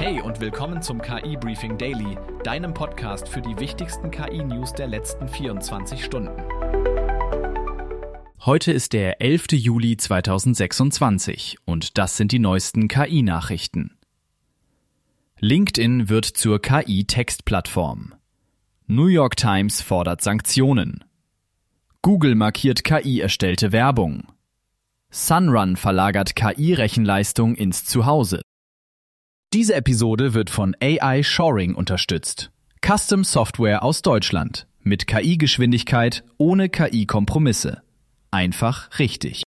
Hey und willkommen zum KI Briefing Daily, deinem Podcast für die wichtigsten KI-News der letzten 24 Stunden. Heute ist der 11. Juli 2026 und das sind die neuesten KI-Nachrichten. LinkedIn wird zur KI-Textplattform. New York Times fordert Sanktionen. Google markiert KI-erstellte Werbung. Sunrun verlagert KI-Rechenleistung ins Zuhause. Diese Episode wird von AI Shoring unterstützt. Custom Software aus Deutschland. Mit KI-Geschwindigkeit, ohne KI-Kompromisse. Einfach richtig.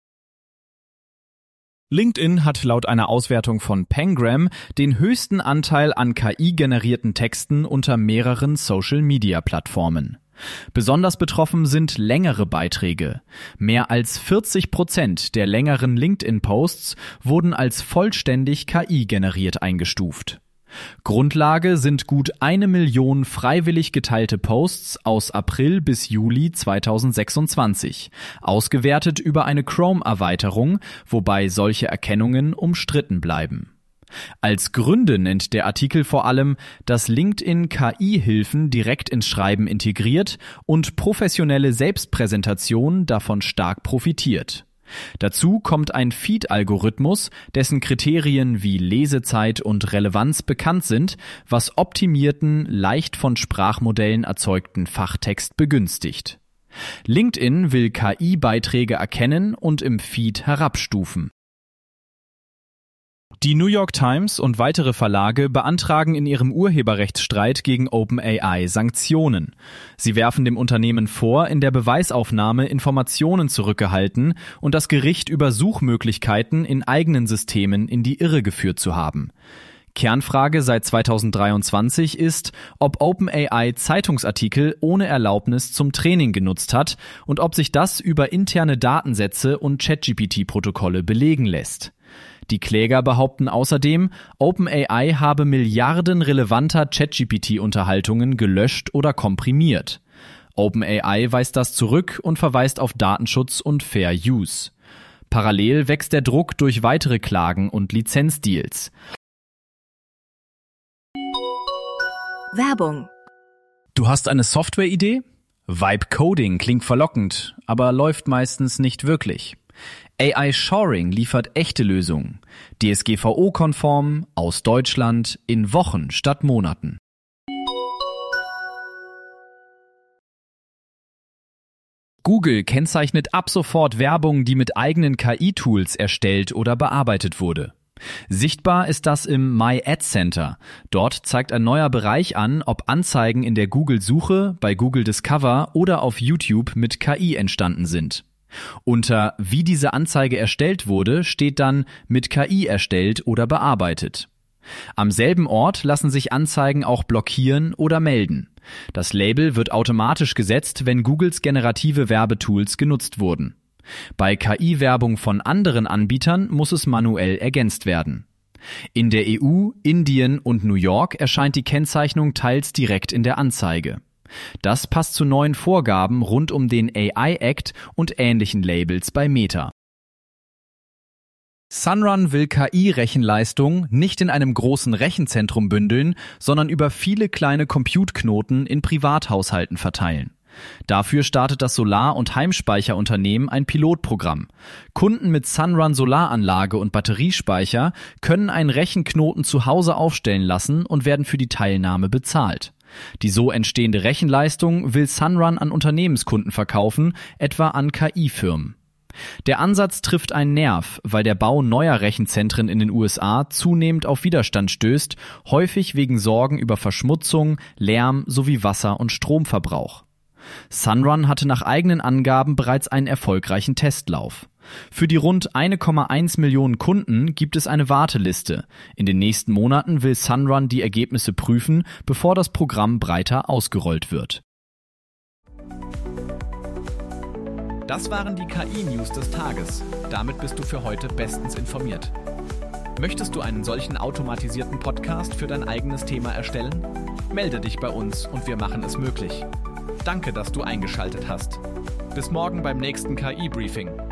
LinkedIn hat laut einer Auswertung von Pangram den höchsten Anteil an KI-generierten Texten unter mehreren Social-Media-Plattformen. Besonders betroffen sind längere Beiträge. Mehr als 40% der längeren LinkedIn-Posts wurden als vollständig KI-generiert eingestuft. Grundlage sind gut 1 Million freiwillig geteilte Posts aus April bis Juli 2026, ausgewertet über eine Chrome-Erweiterung, wobei solche Erkennungen umstritten bleiben. Als Gründe nennt der Artikel vor allem, dass LinkedIn KI-Hilfen direkt ins Schreiben integriert und professionelle Selbstpräsentation davon stark profitiert. Dazu kommt ein Feed-Algorithmus, dessen Kriterien wie Lesezeit und Relevanz bekannt sind, was optimierten, leicht von Sprachmodellen erzeugten Fachtext begünstigt. LinkedIn will KI-Beiträge erkennen und im Feed herabstufen. Die New York Times und weitere Verlage beantragen in ihrem Urheberrechtsstreit gegen OpenAI Sanktionen. Sie werfen dem Unternehmen vor, in der Beweisaufnahme Informationen zurückgehalten und das Gericht über Suchmöglichkeiten in eigenen Systemen in die Irre geführt zu haben. Kernfrage seit 2023 ist, ob OpenAI Zeitungsartikel ohne Erlaubnis zum Training genutzt hat und ob sich das über interne Datensätze und ChatGPT-Protokolle belegen lässt. Die Kläger behaupten außerdem, OpenAI habe Milliarden relevanter ChatGPT-Unterhaltungen gelöscht oder komprimiert. OpenAI weist das zurück und verweist auf Datenschutz und Fair Use. Parallel wächst der Druck durch weitere Klagen und Lizenzdeals. Werbung. Du hast eine Softwareidee? Vibe Coding klingt verlockend, aber läuft meistens nicht wirklich. AI Shoring liefert echte Lösungen, DSGVO-konform, aus Deutschland, in Wochen statt Monaten. Google kennzeichnet ab sofort Werbung, die mit eigenen KI-Tools erstellt oder bearbeitet wurde. Sichtbar ist das im My Ad Center. Dort zeigt ein neuer Bereich an, ob Anzeigen in der Google-Suche, bei Google Discover oder auf YouTube mit KI entstanden sind. Unter wie diese Anzeige erstellt wurde, steht dann mit KI erstellt oder bearbeitet. Am selben Ort lassen sich Anzeigen auch blockieren oder melden. Das Label wird automatisch gesetzt, wenn Googles generative Werbetools genutzt wurden. Bei KI-Werbung von anderen Anbietern muss es manuell ergänzt werden. In der EU, Indien und New York erscheint die Kennzeichnung teils direkt in der Anzeige. Das passt zu neuen Vorgaben rund um den AI Act und ähnlichen Labels bei Meta. Sunrun will KI-Rechenleistung nicht in einem großen Rechenzentrum bündeln, sondern über viele kleine Compute-Knoten in Privathaushalten verteilen. Dafür startet das Solar- und Heimspeicherunternehmen ein Pilotprogramm. Kunden mit Sunrun Solaranlage und Batteriespeicher können einen Rechenknoten zu Hause aufstellen lassen und werden für die Teilnahme bezahlt. Die so entstehende Rechenleistung will Sunrun an Unternehmenskunden verkaufen, etwa an KI-Firmen. Der Ansatz trifft einen Nerv, weil der Bau neuer Rechenzentren in den USA zunehmend auf Widerstand stößt, häufig wegen Sorgen über Verschmutzung, Lärm sowie Wasser- und Stromverbrauch. Sunrun hatte nach eigenen Angaben bereits einen erfolgreichen Testlauf. Für die rund 1,1 Millionen Kunden gibt es eine Warteliste. In den nächsten Monaten will Sunrun die Ergebnisse prüfen, bevor das Programm breiter ausgerollt wird. Das waren die KI-News des Tages. Damit bist du für heute bestens informiert. Möchtest du einen solchen automatisierten Podcast für dein eigenes Thema erstellen? Melde dich bei uns und wir machen es möglich. Danke, dass du eingeschaltet hast. Bis morgen beim nächsten KI-Briefing.